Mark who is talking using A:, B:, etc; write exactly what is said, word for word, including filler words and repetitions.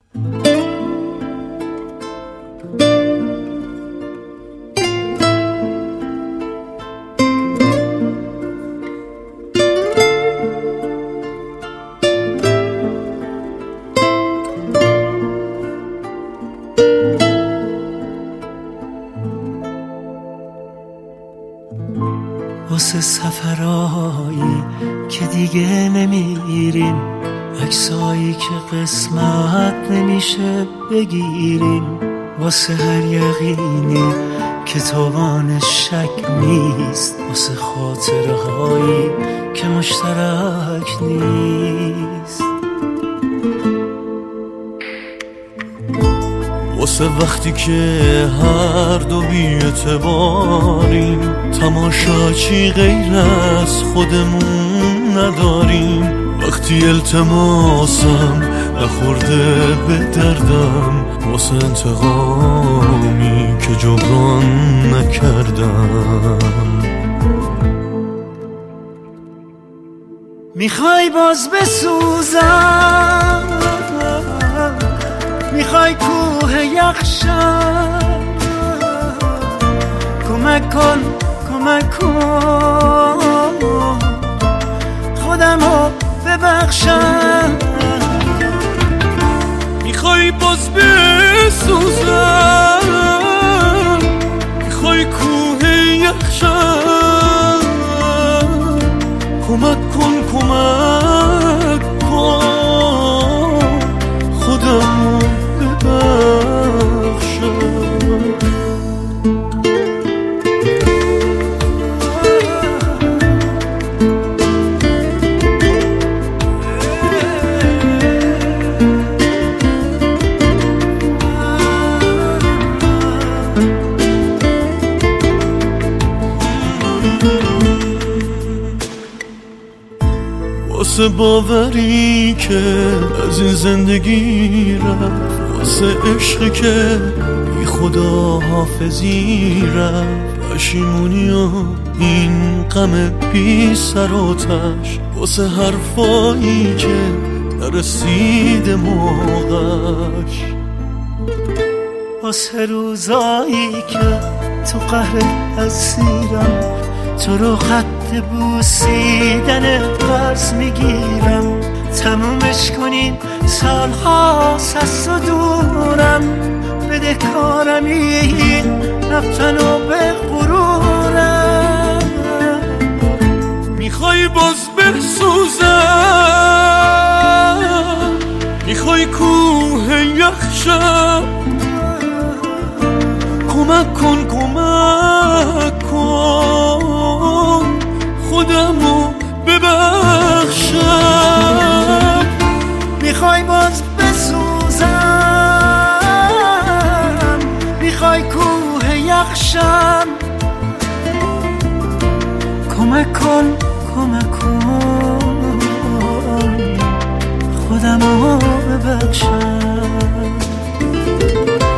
A: واسه سفرهایی که دیگه نمیریم، عکسایی که قسمت نمیشه بگیریم، واسه هر یقینی که توان شک نیست، واسه خاطرهایی که مشترک نیست، واسه وقتی که هر دو بی‌اعتباریم، تماشاچی غیر از خودمون نداریم، وقتی التماسم نخورده به دردم، واسه انتقامی که جبران نکردم. میخوای باز بسوزم، میخوای کوه یخشم، کمک کن کمک کن خودمو ببخشم.
B: میخوای باز بسوزم، میخوای کوه یخشم، کمک کن کمک کن خودمو ببخشم. واسه باوری که از این زندگی رفت، واسه عشقی که بی خدا حافظی رفت، پشیمونی و این غم بی سر و تش، واسه حرفایی که نرسیده موقعش،
A: واسه روزایی که تو قهر اسیرم، تو رو خط بوسیدن قرض میگیرم، تمومش کنین سال هاست از تو دورم، بده کارم این رفتن و به غرورم.
B: میخوای باز بسوزم، میخوای کوه یخشم، کمک کن کمک کن خودمو ببخشم.
A: میخوای باز بسوزم، میخوای کوه یخشم، کمک کن کمک کن خودمو ببخشم.